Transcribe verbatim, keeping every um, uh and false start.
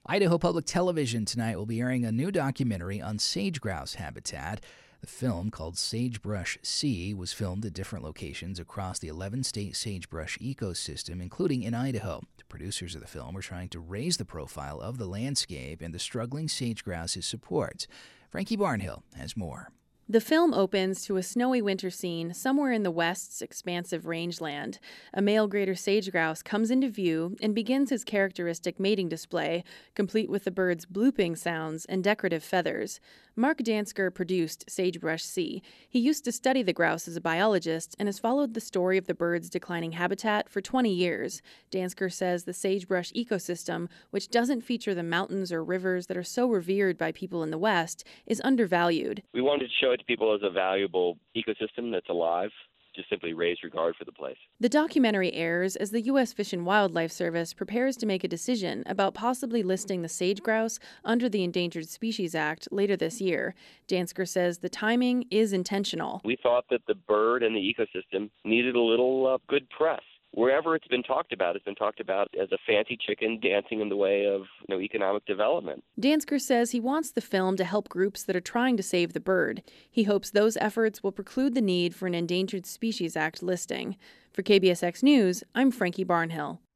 Idaho Public Television tonight will be airing a new documentary on sage grouse habitat. The film, called Sagebrush Sea, was filmed at different locations across the eleven-state sagebrush ecosystem, including in Idaho. The producers of the film were trying to raise the profile of the landscape and the struggling sage-grouse's support. Frankie Barnhill has more. The film opens to a snowy winter scene somewhere in the west's expansive rangeland. A male greater sage-grouse comes into view and begins his characteristic mating display, complete with the bird's blooping sounds and decorative feathers. Mark Dansker produced Sagebrush Sea. He used to study the grouse as a biologist and has followed the story of the bird's declining habitat for twenty years. Dansker says the sagebrush ecosystem, which doesn't feature the mountains or rivers that are so revered by people in the West, is undervalued. We wanted to show it to people as a valuable ecosystem that's alive, just simply raise regard for the place. The documentary airs as the U S Fish and Wildlife Service prepares to make a decision about possibly listing the sage grouse under the Endangered Species Act later this year. Dansker says the timing is intentional. We thought that the bird and the ecosystem needed a little uh, good press. Wherever it's been talked about, it's been talked about as a fancy chicken dancing in the way of you know, economic development. Dansker says he wants the film to help groups that are trying to save the bird. He hopes those efforts will preclude the need for an Endangered Species Act listing. For K B S X News, I'm Frankie Barnhill.